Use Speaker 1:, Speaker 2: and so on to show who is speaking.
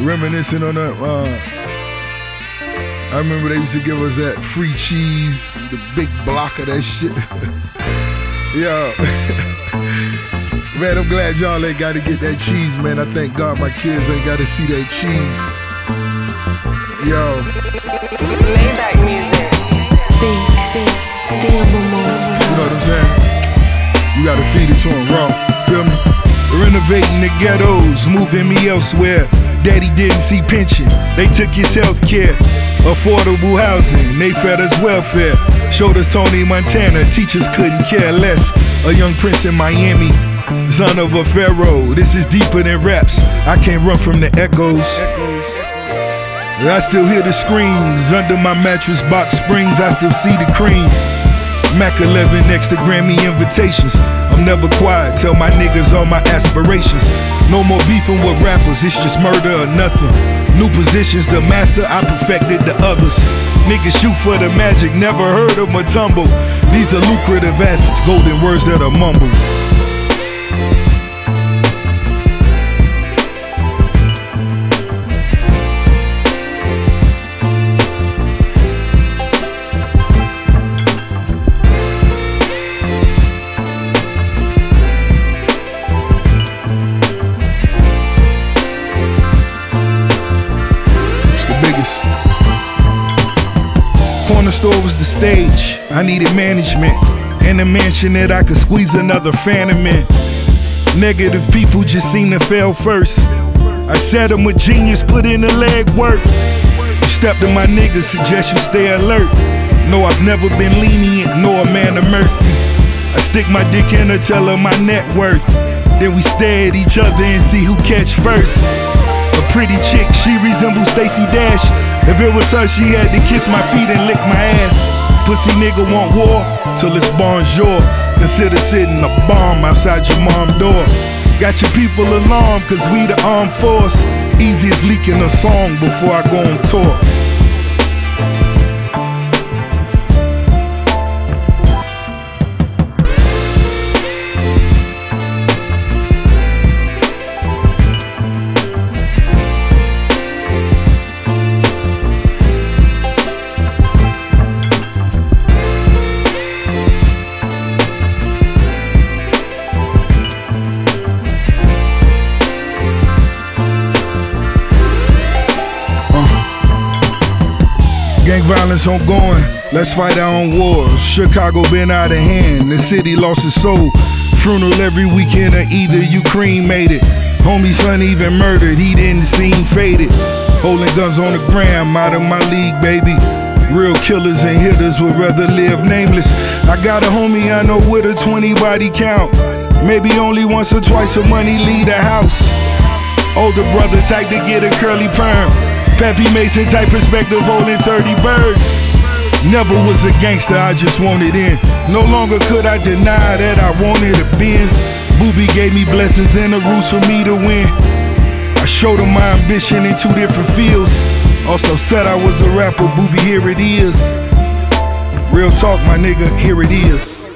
Speaker 1: Reminiscing on that, I remember they used to give us that free cheese, the big block of that shit. Yo, man, I'm glad y'all ain't got to get that cheese, man. I thank God my kids ain't got to see that cheese. Yo.
Speaker 2: Maybach music.
Speaker 1: You know what I'm saying? You gotta feed it to them raw, feel me? Renovating the ghettos, moving me elsewhere. Daddy didn't see pension, they took his health care. Affordable housing, they fed us welfare. Showed us Tony Montana, teachers couldn't care less. A young prince in Miami, son of a pharaoh. This is deeper than raps, I can't run from the echoes. I still hear the screams under my mattress box springs. I still see the cream. Mac 11 next to Grammy invitations. I'm never quiet, tell my niggas all my aspirations. No more beefing with rappers, it's just murder or nothing. New positions, the master, I perfected the others. Niggas shoot for the magic, never heard of Matumbo. These are lucrative assets, golden words that are mumbled. Corner store was the stage, I needed management and a mansion that I could squeeze another phantom in. Negative people just seem to fail first. I said I'm a genius, put in the leg work. You step to my niggas, suggest you stay alert. No, I've never been lenient, nor a man of mercy. I stick my dick in her, tell her my net worth. Then we stare at each other and see who catch first. A pretty chick, she resembles Stacey Dash. If it was her, she had to kiss my feet and lick my ass. Pussy nigga want war till it's bonjour. Consider sitting a bomb outside your mom's door. Got your people alarmed cause we the armed force. Easy as leaking a song before I go on tour. Gang violence ongoing, let's fight our own wars. Chicago been out of hand, the city lost its soul. Funeral every weekend or either you cremated. Homie's son even murdered, he didn't seem faded. Holding guns on the gram, out of my league, baby. Real killers and hitters would rather live nameless. I got a homie I know with a 20 body count. Maybe only once or twice a money leave the house. Older brother type to get a curly perm. Pappy Mason type perspective holding 30 birds. Never was a gangster, I just wanted in. No longer could I deny that I wanted a Benz. Booby gave me blessings and the rules for me to win. I showed him my ambition in 2 different fields. Also said I was a rapper, Booby, here it is. Real talk, my nigga, here it is.